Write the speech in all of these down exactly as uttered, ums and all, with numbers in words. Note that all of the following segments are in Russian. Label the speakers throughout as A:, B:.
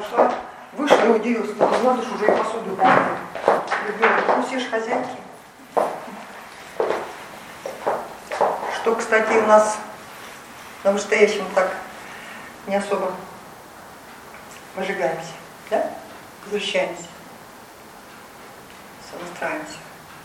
A: зашла, вышла и удивилась, ну, Владуш уже и посуду помнит. Ребенок, ну все ж хозяйки. Что, кстати, у нас по-настоящему так не особо выжигаемся, да? Возвращаемся, сонастраиваемся.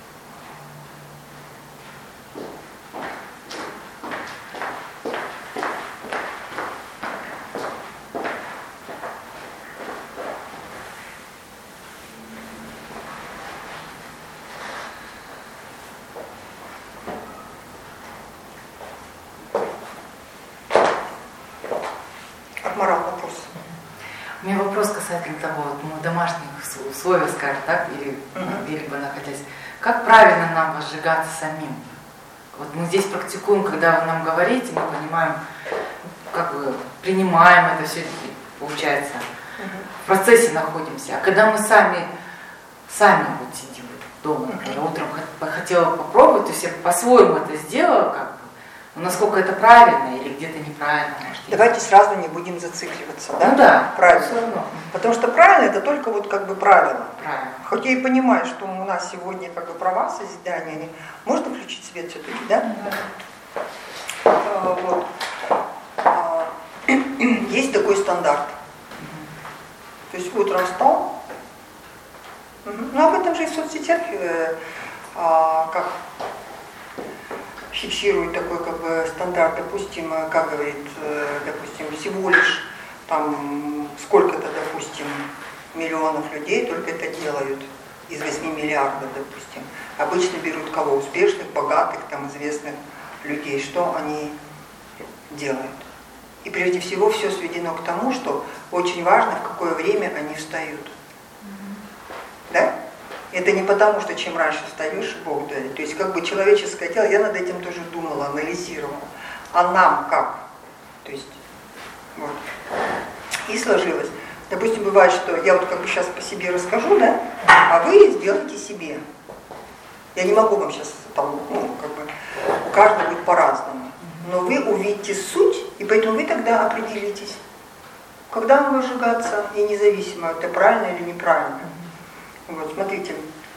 B: У меня вопрос касательно того, вот, ну, домашних условий, скажем так, или uh-huh. где-либо находясь. Как правильно нам возжигаться самим? Вот мы здесь практикуем, когда вы нам говорите, мы понимаем, как бы принимаем это все, получается, uh-huh. в процессе находимся. А когда мы сами, сами вот сидим дома, например, утром хотела попробовать, то есть я по-своему это сделала, как бы, но насколько это правильно или где-то неправильно? Может,
A: давайте есть... сразу не будем зацикливаться, да?
B: Ну да,
A: правильно.
B: Все равно.
A: Потому что правильно это только вот как бы правило.
B: Правильно.
A: Хоть я и понимаю, что у нас сегодня как бы права созидания, можно включить свет все-таки, да? Да. А, вот. А, есть такой стандарт. То есть утром встал, ну об этом же и в соцсетях э, а, как фиксирует такой как бы стандарт, допустим, как говорит, допустим, всего лишь там сколько-то, допустим, миллионов людей только это делают из восьми миллиардов, допустим. Обычно берут кого? Успешных, богатых, там, известных людей. Что они делают? И прежде всего все сведено к тому, что очень важно, в какое время они встают. Да? Это не потому, что чем раньше встаешь, Бог дает. То есть как бы человеческое тело, я над этим тоже думала, анализировала. А нам как? То есть, вот. И сложилось. Допустим, бывает, что я вот как бы сейчас по себе расскажу, да, а вы сделайте себе. Я не могу вам сейчас там, ну, как бы, у каждого будет по-разному. Но вы увидите суть, и поэтому вы тогда определитесь, когда вам выжигаться, и независимо, это правильно или неправильно. Вот, смотрите,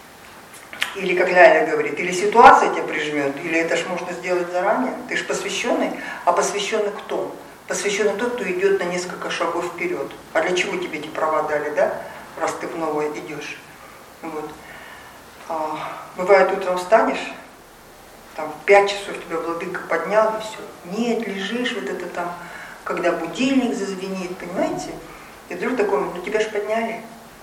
A: или как Ляля говорит, или ситуация тебя прижмет, или это ж можно сделать заранее. Ты же посвященный, а посвященный кто? Посвященный тот, кто идет на несколько шагов вперед. А для чего тебе эти права дали, да? Раз ты в новое идешь. Вот. А, бывает, утром встанешь, там в пять часов тебя владыка поднял, и все. Нет, лежишь, вот это там, когда будильник зазвенит, понимаете? И вдруг такой, ну тебя же подняли.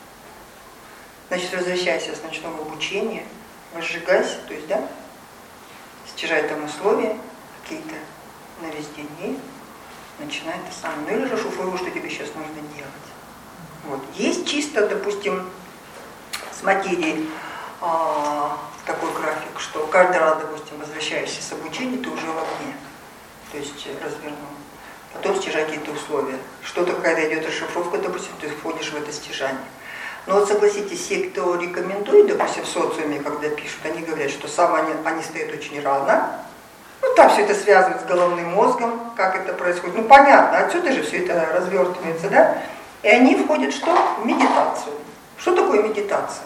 A: Значит, возвращайся с ночного обучения, возжигайся, то есть, да, стяжай там условия какие-то на весь день и начинай это самое. Ну или расшифруй, что тебе сейчас нужно делать. Вот. Есть чисто, допустим, с материей а, такой график, что каждый раз, допустим, возвращаешься с обучения, ты уже в огне, то есть развернул. Потом стяжай какие-то условия. Что-то, когда идет расшифровка, допустим, ты входишь в это стяжание. Но вот согласитесь, все, кто рекомендует, допустим, в социуме, когда пишут, они говорят, что сам они, они стоят очень рано. Ну, там все это связывают с головным мозгом, как это происходит. Ну, понятно, отсюда же все это развертывается, да? И они входят что? В медитацию. Что такое медитация?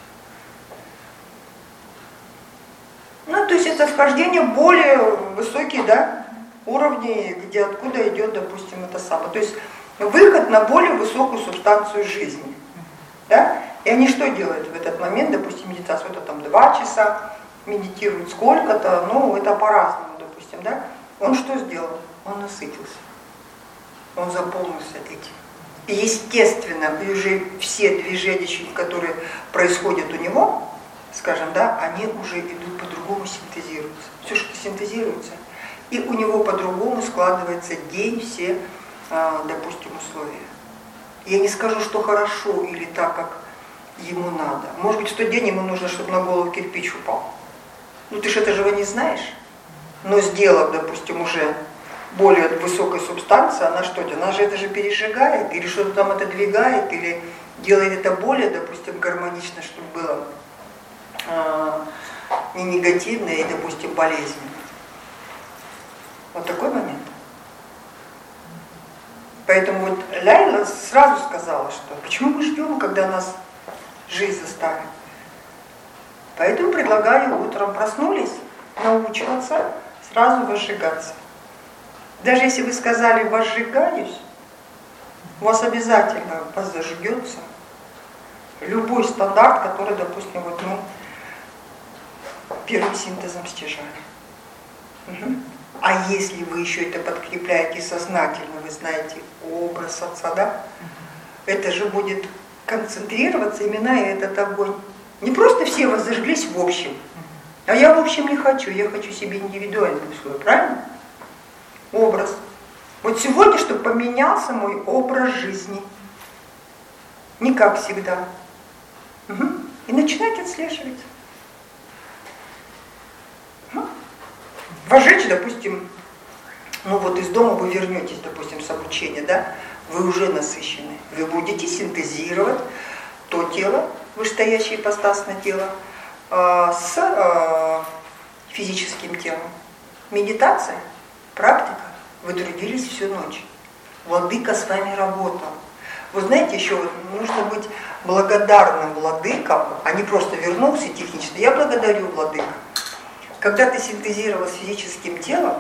A: Ну, то есть это вхождение в более высокие, да, уровни, где откуда идет, допустим, это самое. То есть выход на более высокую субстанцию жизни. Да? И они что делают в этот момент, допустим, медитацию, это там два часа, медитируют сколько-то, ну это по-разному, допустим, да? Он что сделал? Он насытился, он заполнился этим. И естественно, уже все движения, которые происходят у него, скажем, да, они уже идут по-другому, синтезируются. Все, что синтезируется, и у него по-другому складывается день, все, допустим, условия. Я не скажу, что хорошо или так, как ему надо. Может быть, в тот день ему нужно, чтобы на голову кирпич упал. Ну ты же этого не знаешь. Но сделав, допустим, уже более высокой субстанции, она что делает? Она же это же пережигает, или что-то там отодвигает, или делает это более, допустим, гармонично, чтобы было э, не негативно и, допустим, болезненно. Вот такой момент. Поэтому вот Ляйла сразу сказала, что почему мы ждем, когда нас жизнь заставит. Поэтому предлагаю утром проснулись, научиваться сразу возжигаться. Даже если вы сказали «возжигаюсь», у вас обязательно возжгется любой стандарт, который, допустим, вот мы первым синтезом стяжали. Угу. А если вы еще это подкрепляете сознательно, вы знаете образ Отца, да? Это же будет концентрироваться именно этот огонь. Не просто все возожглись в общем, а я в общем не хочу, я хочу себе индивидуальный свой, правильно? Образ. Вот сегодня, чтобы поменялся мой образ жизни. Не как всегда. Угу. И начинать отслеживать. Угу. Возжечь, допустим, ну вот из дома вы вернетесь, допустим, с обучения, да, вы уже насыщены. Вы будете синтезировать то тело, вышестоящее ипостасное тело, э, с э, физическим телом. Медитация, практика. Вы трудились всю ночь. Владыка с вами работал. Вы знаете, еще вот нужно быть благодарным владыкам, а не просто вернулся технично. Я благодарю владыка. Когда ты синтезировал с физическим телом,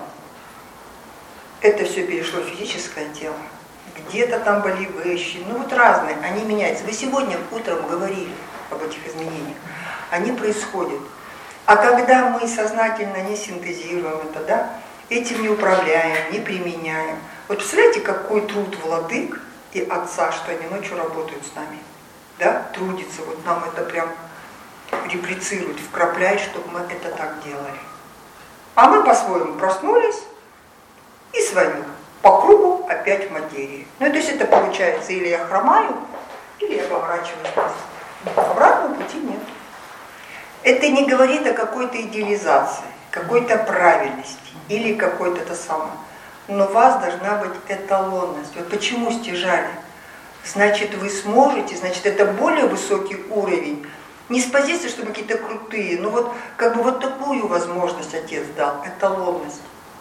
A: это все перешло в физическое тело. Где-то там болевые, ну вот разные, они меняются. Вы сегодня утром говорили об этих изменениях. Они происходят. А когда мы сознательно не синтезируем это, да, этим не управляем, не применяем. Вот представляете, какой труд владык и отца, что они ночью работают с нами, да, трудятся, вот нам это прям реплицируют, вкрапляют, чтобы мы это так делали. А мы по-своему проснулись и с вами по кругу опять в материи. Ну, то есть это получается, или я хромаю, или я поворачиваюсь. Обратного пути нет. Это не говорит о какой-то идеализации, какой-то правильности или какой-то то самое. Но у вас должна быть эталонность. Вот почему стяжали? Значит, вы сможете, значит, это более высокий уровень. Не с позиции, чтобы какие-то крутые, но вот как бы вот такую возможность Отец дал, эталонность.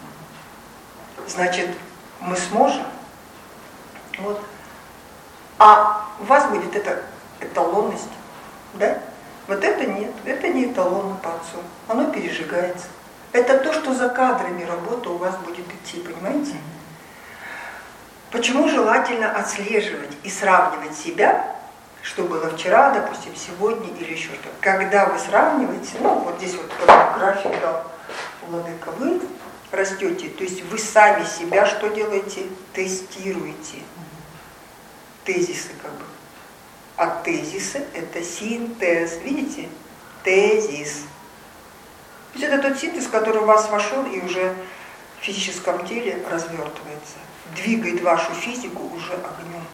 A: Значит, мы сможем. Вот. А у вас будет эта эталонность, да? Вот это нет, это не эталонно по Отцу, оно пережигается. Это то, что за кадрами работа у вас будет идти, понимаете? Почему желательно отслеживать и сравнивать себя, что было вчера, допустим, сегодня или еще что-то. Когда вы сравниваете, ну вот здесь вот график дал владыка, вы растете, то есть вы сами себя что делаете? Тестируете. Тезисы как бы. А тезисы это синтез, видите? Тезис. То есть это тот синтез, который в вас вошел и уже в физическом теле развертывается. Двигает вашу физику уже огнем.